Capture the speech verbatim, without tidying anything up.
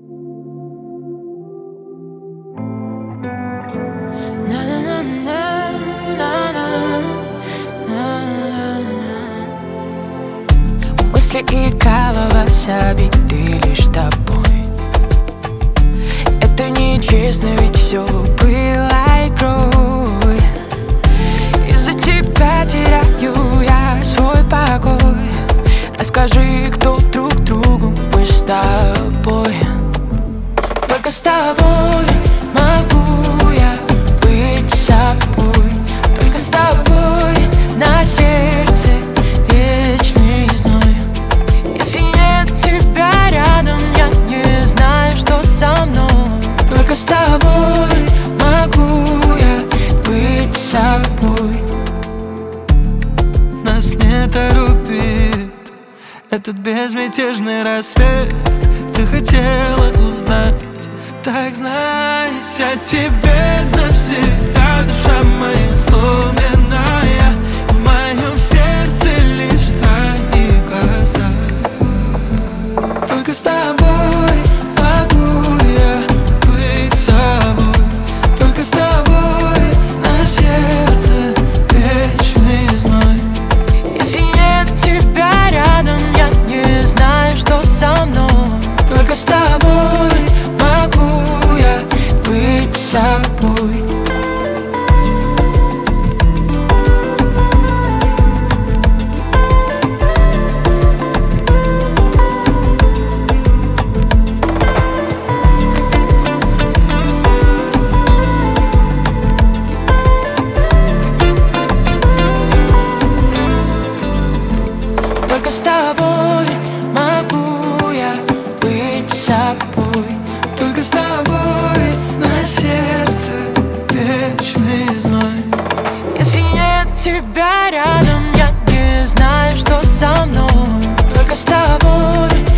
Мысли и голова забиты лишь тобой. Это нечестно, ведь все было игрой. Из-за тебя теряю я свой покой. Расскажи, кто друг другу мы с тобой. Только с тобой могу я быть собой. Только с тобой на сердце вечный зной. Если нет тебя рядом, я не знаю, что со мной. Только с тобой могу я быть собой. Нас не торопит этот безмятежный рассвет. Ты хотела узнать, так знай, я тебе навсегда. Душа моя сломленная, в моем сердце лишь твои глаза. Только с тобой могу я быть собой. Только с тобой на сердце вечный зной. Если нет тебя рядом, я не знаю, что со мной. Только с тобой могу я быть собой. Только с тобой могу я быть собой. Только с тобой на сердце вечный зной. Если нет тебя рядом, я не знаю, что со мной. Только с тобой